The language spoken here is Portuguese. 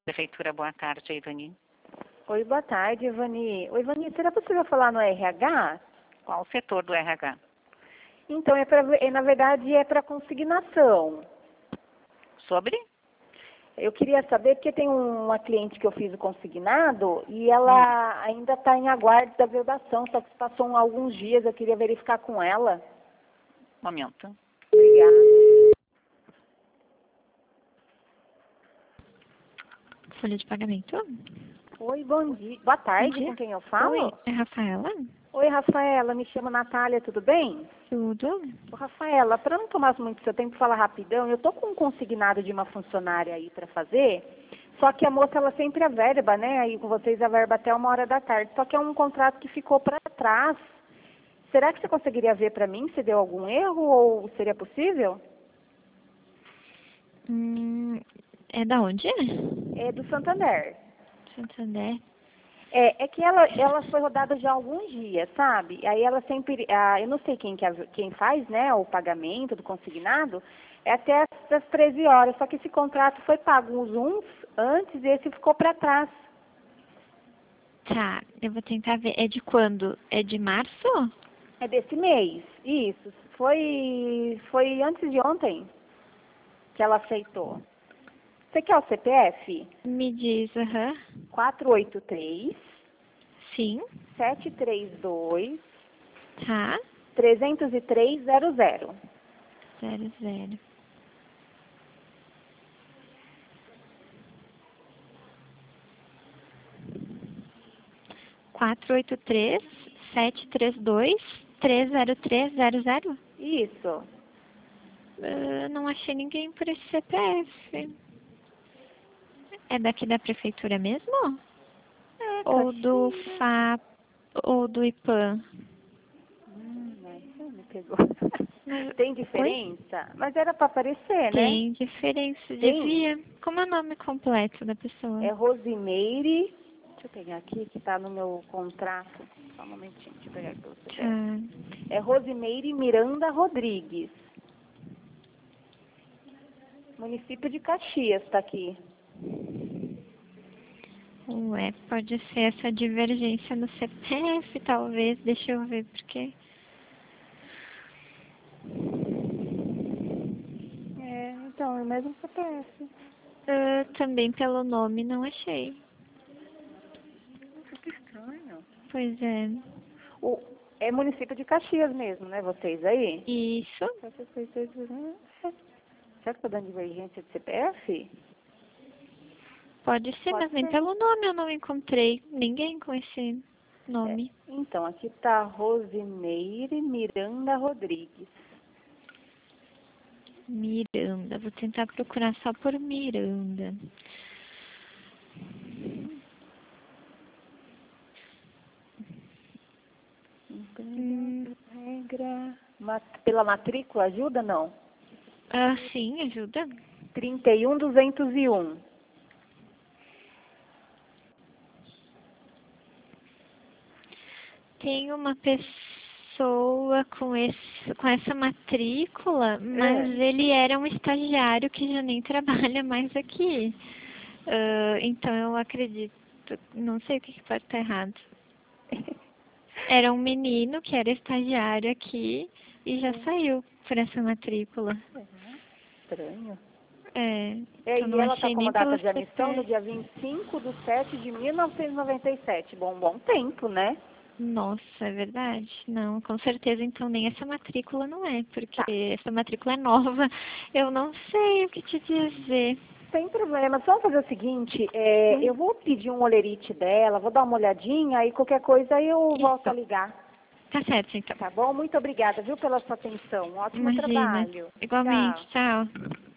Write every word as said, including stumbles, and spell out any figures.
Prefeitura, boa tarde, Ivani. Oi, boa tarde, Ivani. Oi, Ivani, será possível falar no R H? Qual o setor do R H? Então, é pra, é, na verdade, é para consignação. Sobre? Eu queria saber, porque tem uma cliente que eu fiz o consignado e ela hum. ainda está em aguardo da vedação, só que se passou um, alguns dias, eu queria verificar com ela. Momento. Obrigada. Folha de pagamento? Oi, bom dia. Boa tarde, Bom dia. com quem eu falo? Oi, é Rafaela? Oi, Rafaela, me chamo Natália, tudo bem? Tudo. Ô, Rafaela, para não tomar muito seu tempo, falar rapidão, eu tô com um consignado de uma funcionária aí para fazer, só que a moça, ela sempre averba, né, aí com vocês averba até uma hora da tarde, só que é um contrato que ficou para trás. Será que você conseguiria ver para mim se deu algum erro ou seria possível? Hum, é da onde? É do Santander. Santander. É, é que ela, ela foi rodada já há alguns dias, sabe? Aí ela sempre, ah, eu não sei quem, que, quem faz, né, o pagamento do consignado, é até as treze horas, só que esse contrato foi pago uns uns antes e esse ficou para trás. Tá, eu vou tentar ver. É de quando? É de março? É desse mês, isso. Foi, foi antes de ontem que ela aceitou. Você quer o C P F? Me diz, aham. Uhum. quatro oito três, Sim. sete três dois, Tá. três zero três zero zero. Zero, zero. Quatro oito três, sete três dois, três zero três zero zero? Isso. Uh, não achei ninguém por esse C P F. É daqui da prefeitura mesmo? É, ou do Caxias. F A P ou do I P A M? Hum, essa me pegou. Mas, Tem oi? diferença? Mas era para aparecer, né? Tem diferença, Tem. devia. Como é o nome completo da pessoa? É Rosimeire. Deixa eu pegar aqui, que está no meu contrato. Só um momentinho, deixa eu pegar aqui para você ver. Ah, É Rosimeire Miranda Rodrigues. Município de Caxias está aqui. ué, pode ser essa divergência no C P F, talvez. Deixa eu ver, porque... É, então, é o mesmo C P F. Ah, também pelo nome não achei. Que estranho. Pois é. O, é município de Caxias mesmo, né? Vocês aí? Isso? Será que está dando divergência de C P F? Pode ser, Pode mas nem ser. pelo nome eu não encontrei ninguém com esse É, nome. então, aqui está Rosimeire Miranda Rodrigues. Miranda. Vou tentar procurar só por Miranda. Hum. Regra. Mat pela matrícula ajuda, não? Ah, sim, ajuda. trinta e um, duzentos e um. Tem uma pessoa com, esse, com essa matrícula, mas É. ele era um estagiário que já nem trabalha mais aqui. Uh, então eu acredito, não sei o que, que pode estar errado. Era um menino que era estagiário aqui e já saiu por essa matrícula. É, estranho. É, É, então e não ela está achei com uma nem data pelo de admissão no C P F. dia vinte e cinco de sete de mil novecentos e noventa e sete. Bom, bom tempo, né? Nossa, é verdade? Não, com certeza, então nem essa matrícula não é, porque Tá. essa matrícula é nova. Eu não sei o que te dizer. Sem problema. Só fazer o seguinte, é, eu vou pedir um olerite dela, vou dar uma olhadinha, aí qualquer coisa aí eu volto a Isso. ligar. Tá certo, então. Tá bom? Muito obrigada, viu, pela sua atenção. Um ótimo Imagina. trabalho. Igualmente, Tchau. tchau.